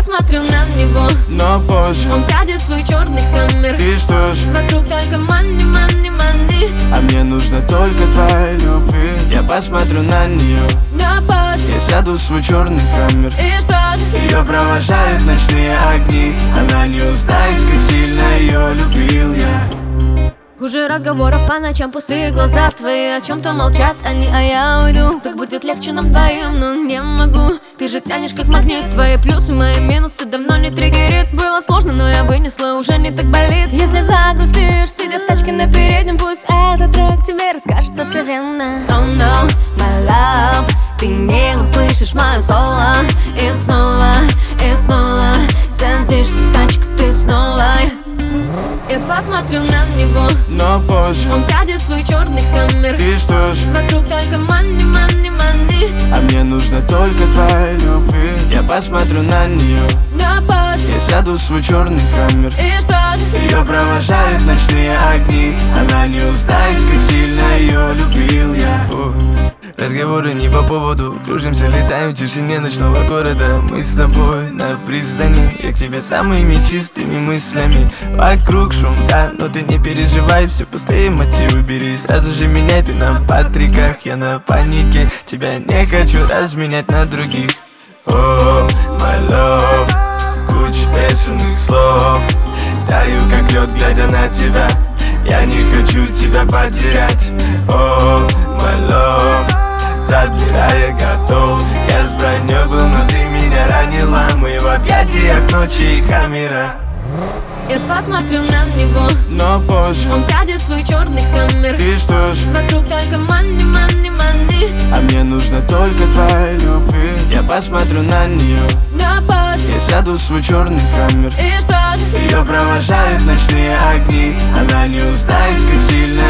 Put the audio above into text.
посмотрю на него, но позже он сядет в свой черный хаммер. И что же? Вокруг только money, money, money. А мне нужно только твоей любви. Я посмотрю на нее, Но позже я сяду в свой черный хаммер. и что же? Ее провожают ночные огни. Она не узнает, как сильно ее любил я. Хуже разговоров по ночам, пустые глаза твои о чем-то молчат они, а я уйду. Так будет легче нам двоим, но не могу. Ты же тянешь как магнит, твои плюсы, мои минусы давно не триггерит. Было сложно, но я вынесла, уже не так болит. Если загрустишь, сидя в тачке на переднем, пусть этот трек тебе расскажет откровенно. Oh no, my love, ты не услышишь мое соло. И снова садишься в тачку ты снова. Я посмотрю на него, но позже он сядет в свой черный хаммер. И что же? Вокруг только money, money, money. А мне нужно только твоей любви. Я посмотрю на нее, Но позже я сяду в свой черный хаммер. и что же? Ее провожают ночные огни. Она не узнает, как сильно ее любил я. Разговоры не по поводу. Кружимся, летаем в тишине ночного города. Мы с тобой на пристани. Я к тебе самыми чистыми мыслями. Вокруг шум, да, но ты не переживай. Все пустые мотивы бери. Сразу же меняй, ты на патриках. Я на панике. Тебя не хочу разменять на других. Oh, my love, куча бешеных слов. Таю как лед, глядя на тебя. Я не хочу тебя потерять. Oh, my love, забирая готов. Я с броней был, но ты меня ранила. Мы в объятиях ночи и хаммера. Я посмотрю на него, но позже он сядет в свой черный хаммер. И что же? Вокруг только money, money, money. А мне нужно только твоей любви. Я посмотрю на нее, Но позже я сяду в свой черный хаммер. и что же? Ее провожают ночные огни. Она не узнает, как сильно